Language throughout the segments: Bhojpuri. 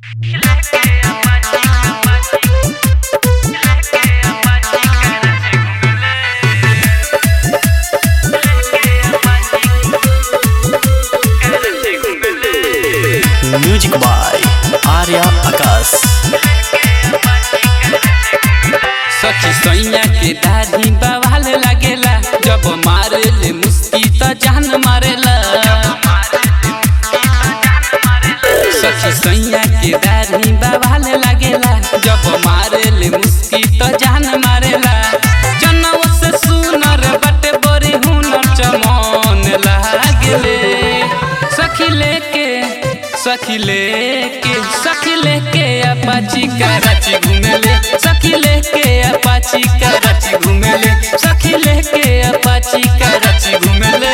म्यूजिक बाय आर्या आकाश। सखी सैया के दाढ़ी बवाल लागेला, जब मारे ले मुस्की त जान मारेला। सखी सैया के दाढ़ी बवाल लागेला, जब मारे ले मुस्की त जान मारेला। जनव से सुनर बटे बड़ी हुनर चमन लागेले। सखी लेके अपाची कराची घूमेले। सखी लेके अपाची कराची घूमेले। सखी लेके अपाची कराची घूमेले।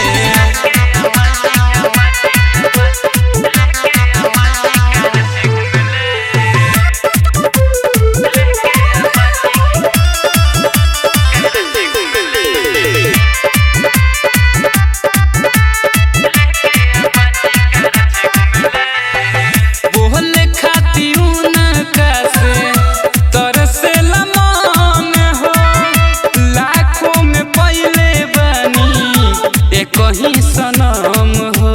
कहीं सनम हो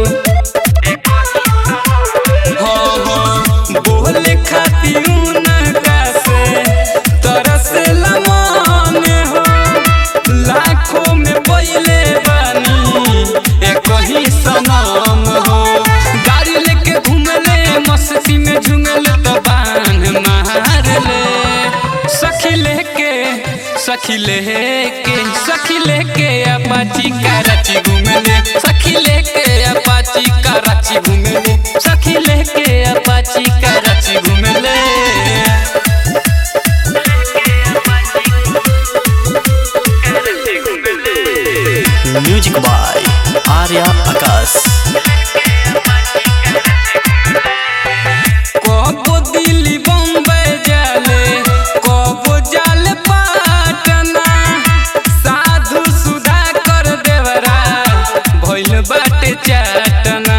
बोले खाती उनका से तरसेला मन हो। लाखों में पहले बानी कहीं सनम हो। गाड़ी लेके घूमले मस्ती में झूमले तो बान मार ले। सखी लेके अपाची कराची घूमेले। सखी लेके अपाची कराची घूमेले। सखी लेके अपाची कराची घूमेले। Music by Arya Akash. कबो दिल्ली बम्बई जाले, कबो जाले पाटना। साधु सुधा कर देवरा भइल बाटे चाटना।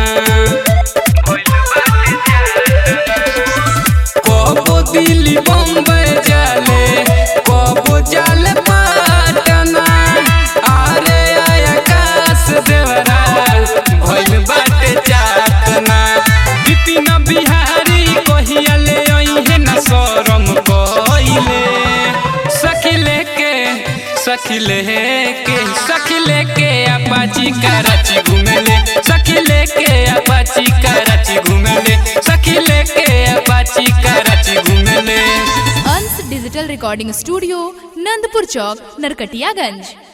कबो दिल्ली बम्बई जाले, कबो जाले पाटना। अरे आकाश देवरा भइल बाटे चाटना। बिपिन बिहारी कहिया ले अइहे ना शरम कइले। सखी लेके अपाची कराची घूमेले। सखी लेके अपाची कराची घूमेले। सखी लेके अपाची कराची घूमेले। Ansh digital recording studio, Nandpur Chowk, Narkatiaganj.